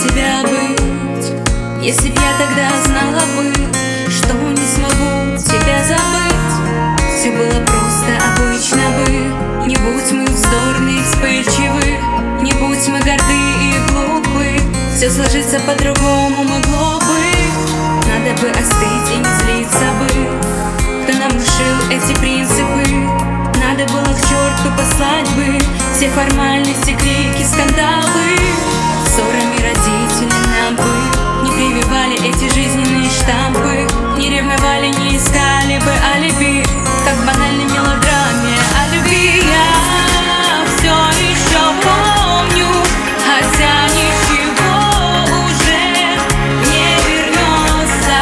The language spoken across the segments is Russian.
тебя быть. Если б я тогда знала бы, что не смогу тебя забыть. Все было просто обычно бы. Не будь мы вздорны и вспыльчивы, не будь мы горды и глупы, все сложиться по-другому могло бы. Надо бы остыть и не злиться бы. Кто нам внушил эти принципы? Надо было к черту послать бы все формальности, крики, скандалы. Ссорами родители нам бы не прививали эти жизненные штампы, не ревновали, не искали бы алиби, как в банальной мелодраме о любви. Я все еще помню, хотя ничего уже не вернется.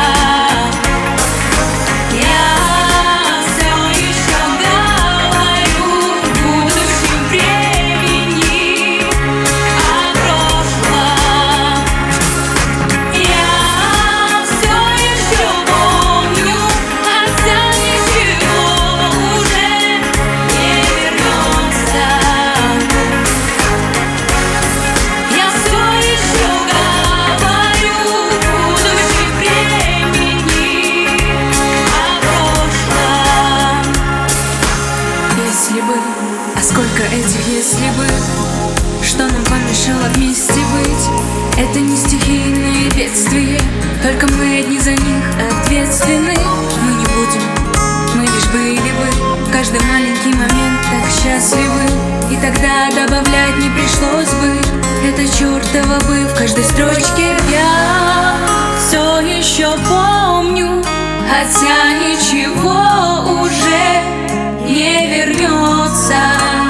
Я все еще говорю в будущем времени о прошлом. Я все еще помню, хотя ничего уже не вернется. Я все еще говорю в будущем времени о прошлом. Если бы, а сколько этих если бы, что нам помешало вместе быть? Это не стихийные бедствия, только мы одни за них ответственны. Мы не будем, мы лишь были бы в каждый маленький момент так счастливы, и тогда добавлять не пришлось бы это чертово бы в каждой строчке. Я все еще помню, хотя ничего уже не вернется.